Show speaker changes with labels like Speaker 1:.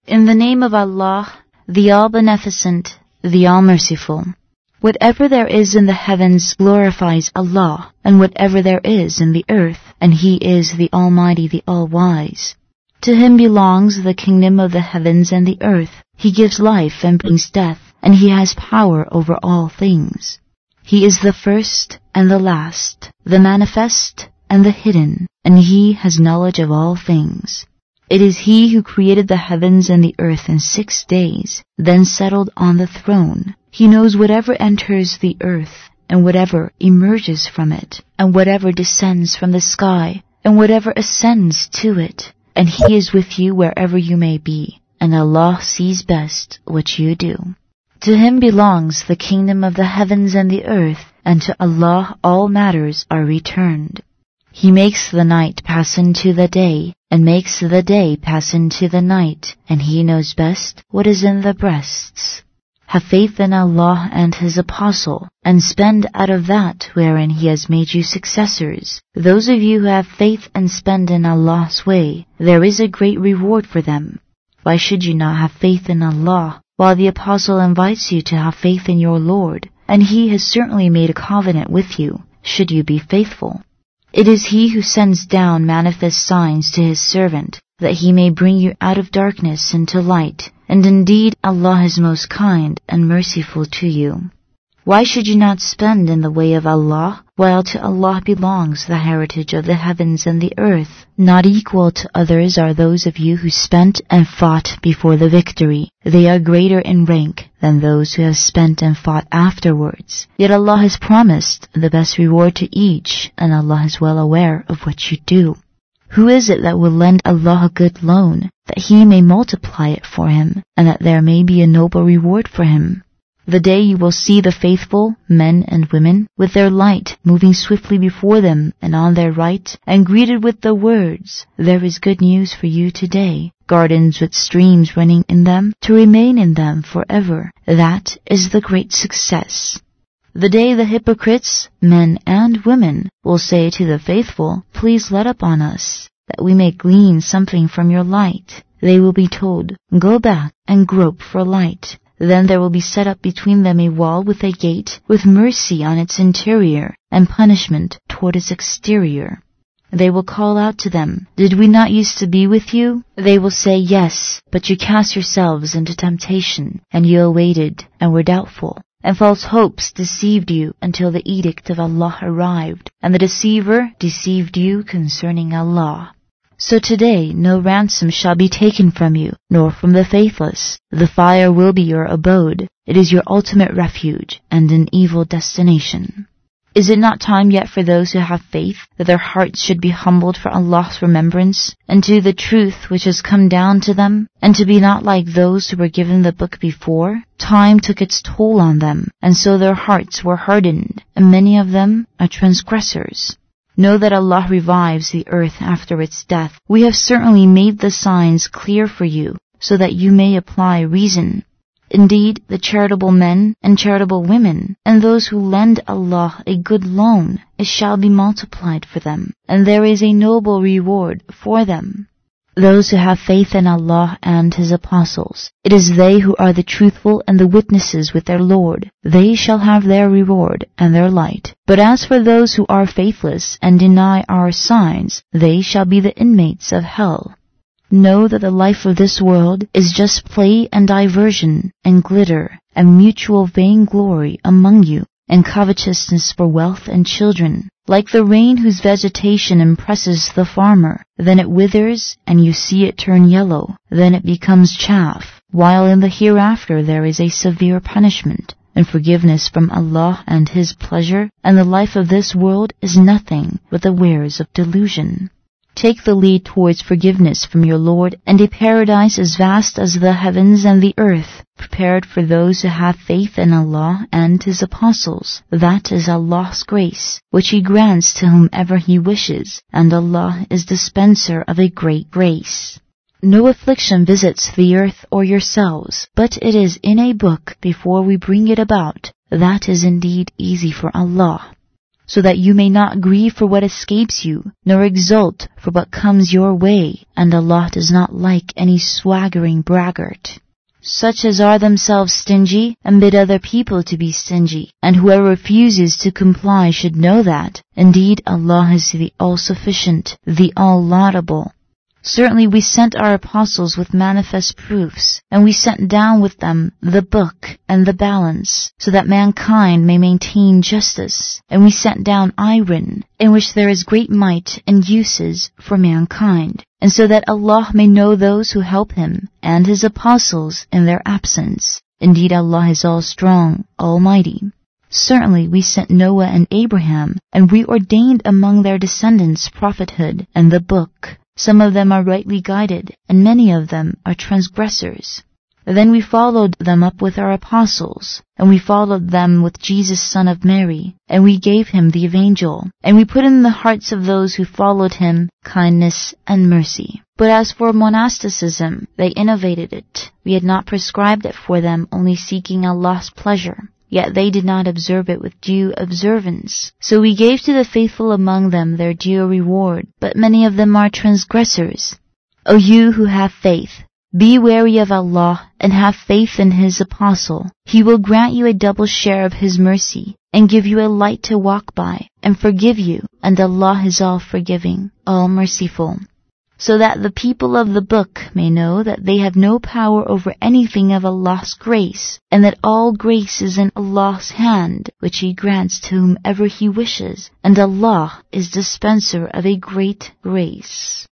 Speaker 1: In the name of Allah, the All-Beneficent, the All-Merciful. Whatever there is in the heavens glorifies Allah, and whatever there is in the earth, and He is the Almighty, the All-Wise. To Him belongs the kingdom of the heavens and the earth. He gives life and brings death, and He has power over all things. He is the first and the last, the manifest and the hidden, and He has knowledge of all things. It is He who created the heavens and the earth in 6 days, then settled on the throne. He knows whatever enters the earth, and whatever emerges from it, and whatever descends from the sky, and whatever ascends to it. And He is with you wherever you may be, and Allah sees best what you do. To Him belongs the kingdom of the heavens and the earth, and to Allah all matters are returned. He makes the night pass into the day, and makes the day pass into the night, and He knows best what is in the breasts. Have faith in Allah and His Apostle, and spend out of that wherein He has made you successors. Those of you who have faith and spend in Allah's way, there is a great reward for them. Why should you not have faith in Allah, while the Apostle invites you to have faith in your Lord, and He has certainly made a covenant with you, should you be faithful? It is He who sends down manifest signs to His servant, that He may bring you out of darkness into light, and indeed Allah is most kind and merciful to you. Why should you not spend in the way of Allah, while to Allah belongs the heritage of the heavens and the earth? Not equal to others are those of you who spent and fought before the victory. They are greater in rank than those who have spent and fought afterwards. Yet Allah has promised the best reward to each, and Allah is well aware of what you do. Who is it that will lend Allah a good loan, that He may multiply it for him, and that there may be a noble reward for him? The day you will see the faithful, men and women, with their light moving swiftly before them and on their right, and greeted with the words, "There is good news for you today, gardens with streams running in them, to remain in them forever." That is the great success. The day the hypocrites, men and women, will say to the faithful, "Please let up on us, that we may glean something from your light." They will be told, "Go back and grope for light." Then there will be set up between them a wall with a gate, with mercy on its interior, and punishment toward its exterior. They will call out to them, "Did we not used to be with you?" They will say, "Yes, but you cast yourselves into temptation, and you awaited, and were doubtful. And false hopes deceived you until the edict of Allah arrived, and the deceiver deceived you concerning Allah. So today no ransom shall be taken from you, nor from the faithless. The fire will be your abode. It is your ultimate refuge, and an evil destination. Is it not time yet for those who have faith, that their hearts should be humbled for Allah's remembrance, and to the truth which has come down to them, and to be not like those who were given the book before? Time took its toll on them, and so their hearts were hardened, and many of them are transgressors. Know that Allah revives the earth after its death. We have certainly made the signs clear for you, so that you may apply reason. Indeed, the charitable men and charitable women, and those who lend Allah a good loan, it shall be multiplied for them, and there is a noble reward for them. Those who have faith in Allah and His Apostles, it is they who are the truthful and the witnesses with their Lord. They shall have their reward and their light. But as for those who are faithless and deny our signs, they shall be the inmates of hell. Know that the life of this world is just play and diversion, and glitter, and mutual vainglory among you, and covetousness for wealth and children, like the rain whose vegetation impresses the farmer. Then it withers, and you see it turn yellow. Then it becomes chaff, while in the hereafter there is a severe punishment, and forgiveness from Allah and His pleasure, and the life of this world is nothing but the wares of delusion. Take the lead towards forgiveness from your Lord, and a paradise as vast as the heavens and the earth, prepared for those who have faith in Allah and His Apostles. That is Allah's grace, which He grants to whomever He wishes, and Allah is dispenser of a great grace. No affliction visits the earth or yourselves, but it is in a book before we bring it about. That is indeed easy for Allah. so that you may not grieve for what escapes you, nor exult for what comes your way, and Allah does not like any swaggering braggart. Such as are themselves stingy and bid other people to be stingy, and whoever refuses to comply should know that, indeed, Allah is the all-sufficient, the all-laudable. Certainly we sent our apostles with manifest proofs, and we sent down with them the book and the balance, so that mankind may maintain justice. And we sent down iron, in which there is great might and uses for mankind, and so that Allah may know those who help Him and His apostles in their absence. Indeed, Allah is all-strong, almighty. Certainly we sent Noah and Abraham, and we ordained among their descendants prophethood and the book. Some of them are rightly guided, and many of them are transgressors. Then we followed them up with our apostles, and we followed them with Jesus son of Mary, and we gave him the evangel, and we put in the hearts of those who followed him kindness and mercy. But as for monasticism, they innovated it. We had not prescribed it for them, only seeking Allah's pleasure. Yet they did not observe it with due observance. So we gave to the faithful among them their due reward, but many of them are transgressors. O you who have faith, be wary of Allah and have faith in His apostle. He will grant you a double share of His mercy, and give you a light to walk by, and forgive you, and Allah is all forgiving, all merciful. So that the people of the book may know that they have no power over anything of Allah's grace, and that all grace is in Allah's hand, which He grants to whomever He wishes, and Allah is dispenser of a great grace.